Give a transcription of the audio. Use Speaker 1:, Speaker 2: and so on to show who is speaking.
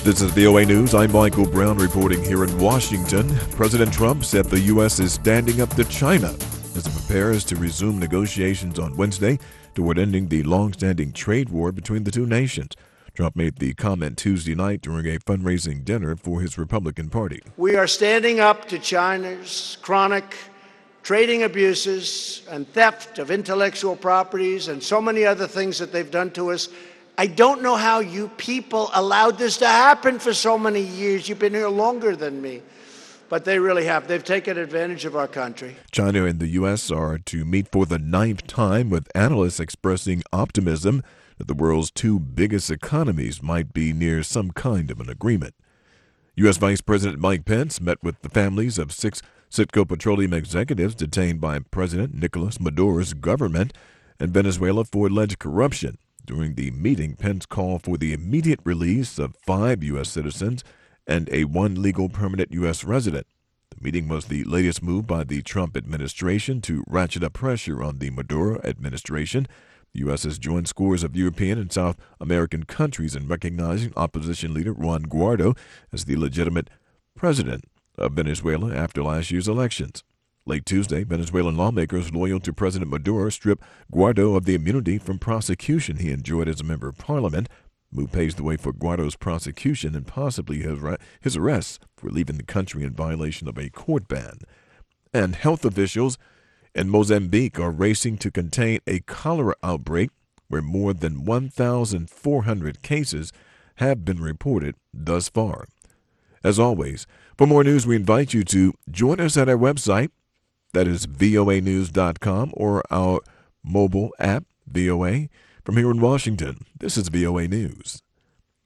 Speaker 1: This is VOA News. I'm Michael Brown reporting here in Washington. President Trump said the U.S. is standing up to China as it prepares to resume negotiations on Wednesday toward ending the long-standing trade war between the two nations. Trump made the comment Tuesday night during a fundraising dinner for his Republican Party.
Speaker 2: We are standing up to China's chronic trading abuses and theft of intellectual properties and so many other things that they've done to us. I don't know how you people allowed this to happen for so many years. You've been here longer than me. But they really have. They've taken advantage of our country.
Speaker 1: China and the U.S. are to meet for the 9th time, with analysts expressing optimism that the world's two biggest economies might be near some kind of an agreement. U.S. Vice President Mike Pence met with the families of 6 Citgo Petroleum executives detained by President Nicolas Maduro's government in Venezuela for alleged corruption. During the meeting, Pence called for the immediate release of 5 U.S. citizens and a 1 legal permanent U.S. resident. The meeting was the latest move by the Trump administration to ratchet up pressure on the Maduro administration. The U.S. has joined scores of European and South American countries in recognizing opposition leader Juan Guaido as the legitimate president of Venezuela after last year's elections. Late Tuesday, Venezuelan lawmakers loyal to President Maduro stripped Guaido of the immunity from prosecution he enjoyed as a member of parliament. The move paves the way for Guaido's prosecution and possibly his arrest for leaving the country in violation of a court ban. And health officials in Mozambique are racing to contain a cholera outbreak where more than 1,400 cases have been reported thus far. As always, for more news, we invite you to join us at our website. That is voanews.com, or our mobile app, VOA. From here in Washington, this is VOA News.